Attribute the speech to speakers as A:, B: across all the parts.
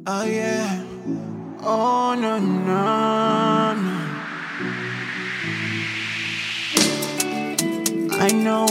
A: Oh yeah. Oh no no no. I know.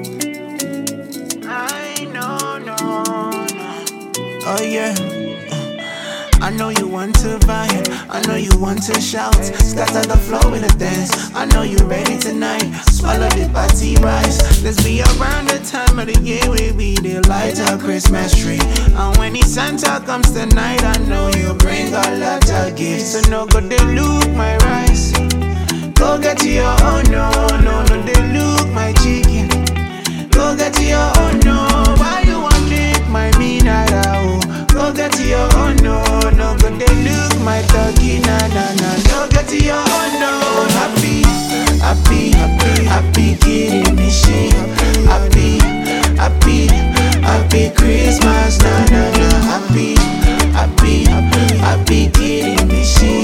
A: No no. Oh yeah. I know you want to vibe, I know you want to shout. Scatter the flow with a dance. I know you ready tonight. Swallow the party rise. Let's be around the time of the year where we dey light a Christmas tree. And when the Santa comes tonight, I know you bring a lot of gifts. So no go they look my rice. Go get your own, no they look my chicken. Go get your own, no. Why you want lick my mineral? Go get your own, no go they look my turkey, na. Go get your own, no. Happy kitty me she. Happy Christmas, na. Happy kitty me she.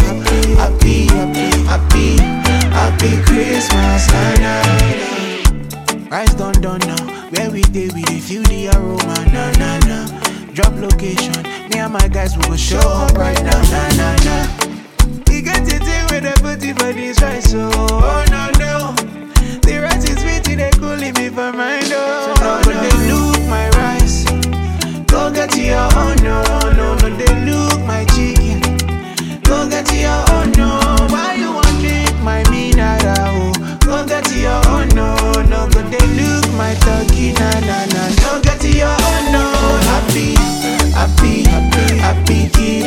A: Happy Christmas, na. Rice done now. Where we dey feel the aroma, na. Drop location, me and my guys we go show up right now, na. You get it in with a booty for this rice, so oh no. The rice is sweet, they cooling me for my door. So no, they look my rice. Go get your own, no, they look my chicken. Go get your own, no. Why you want lick my mineral? Go get your own, no, go they look my turkey, na. Go get your own, no. Happy kid.